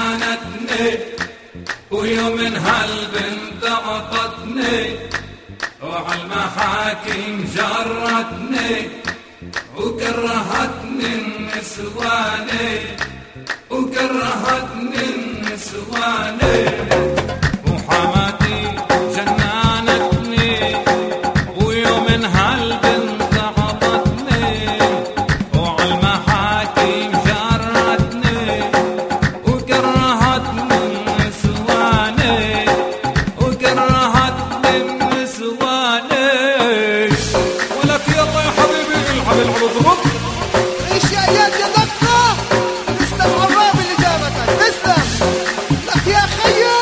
جنانتني ويوم هالبنت عطتني وعالمحاكم جرتني وكرهتني النسواني وكرهتني النسواني وحماتي جنانتني ويوم هالبنت عطتني وعالمحاكم جرتني وكرهتني النسواني وكرهتني النسواني ولك يلا يا حبيبي العب العب اضرب ايش يا اياد يا دقة تسلم عراب اللي جابتك تسلم لك يا خيو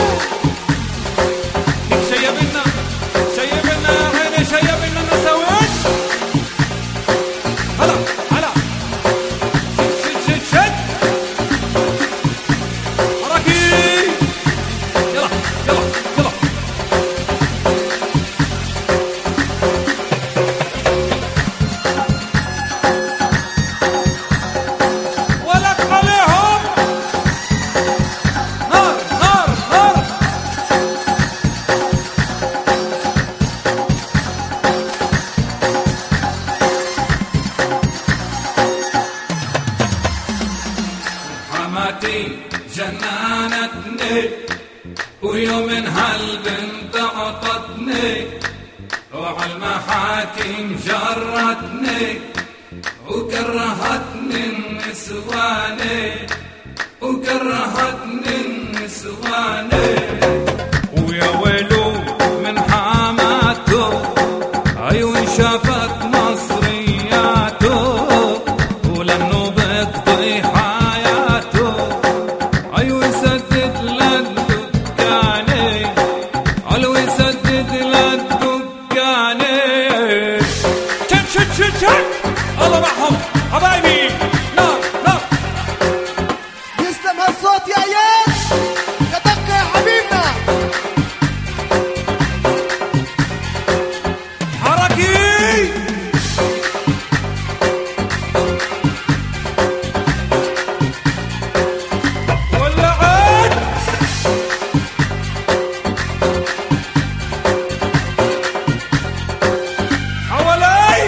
شيبنا شيبنا يا عيني شيبنا نسويش هلا هلا شد شد شد حركي يلا يلا يلا ولك عليهم نار نار نار حماتي جنانتني ويوم هالبنت عطتني وعالمحاكم جرتني وكرهتني النسواني وكرهتني النسواني ويا ويلو من حماته عيون شافت مصرياته ولانه بيقضي حياته عيون سدد للدكاني علوي سدد للدكاني شد شد شد شد الله معهم حبايبي نار نار يسلم هالصوت يا اياد يا دقة يا حبيبنا حركي ولعت حوالي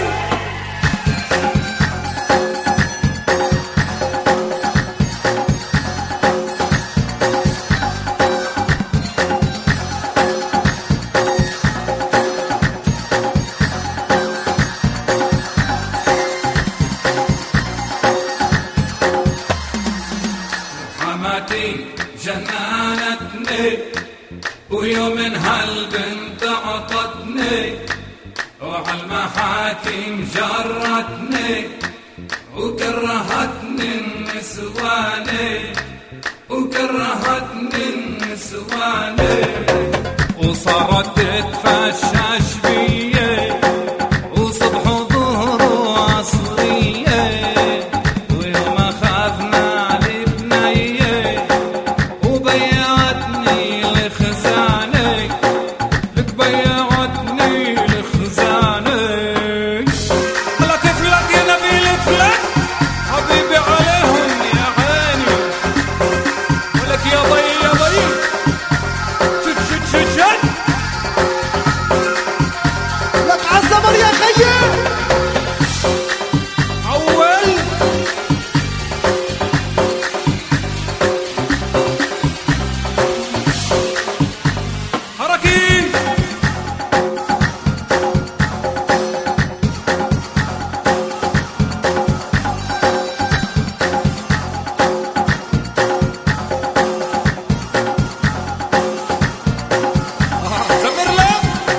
حماتي جنانتني ويوم هالبنت عطتني وعالمحاكم جرتني وكرهتني النسواني وكرهتني النسواني وصارت تتفشش بيه وصبح ظهره أصليه ويوم أخذنا لبنيه وبيعتني لخزاني لك بيعتني لخزاني هلا كفلك يا نبيل فلك حبيبي عليهم يا عيني ولك يا ضي يا ضي شد شد شد شد لك عالزمر يا خيو أول حركي زمر له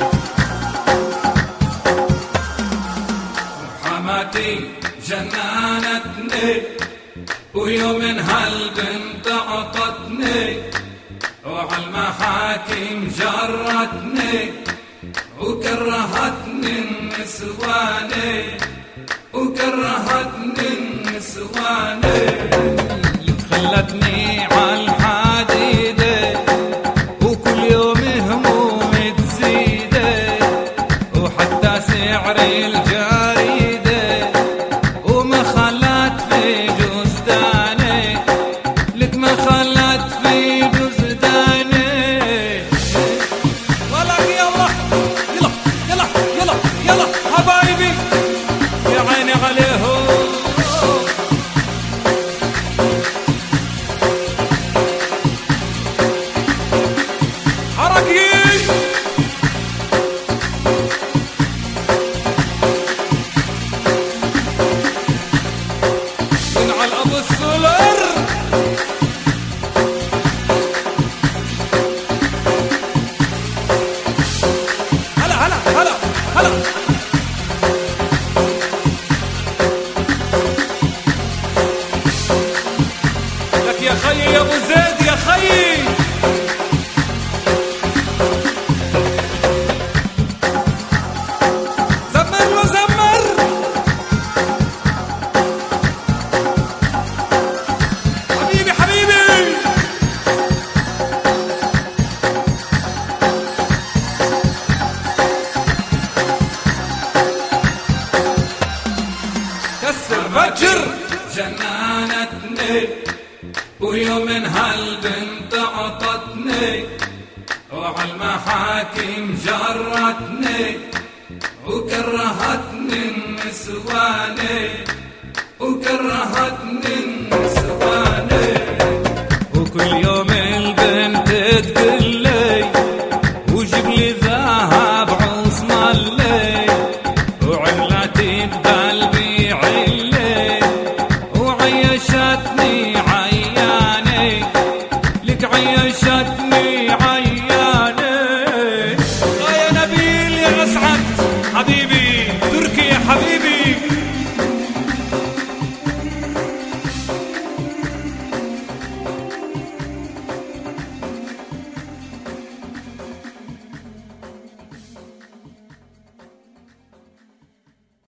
حماتي جنانتني ويوم هالبنت عطتني وعالمحاكم جرتني وكرهتني النسواني وكرهتني النسواني خلتني عالحديدة وكل يوم همومي تزيده وحتى سعري الجريدة وما خلت في جثتاني لك ما خلت في جزداني ولك يلا يلا يلا يلا يلا حبايبي يا عيني عليهم حركي ينعل ابو السولر هلا هلا هلا هلا لك يا خيي يا ابو زيد يا خيي زمر له زمر حبيبي حبيبي كسر فجر جنانتني ويوم هالبنت عطتني وعالمحاكم جرتني وكرهتني النسواني وكرهتني النسواني وكل يوم البنت تقول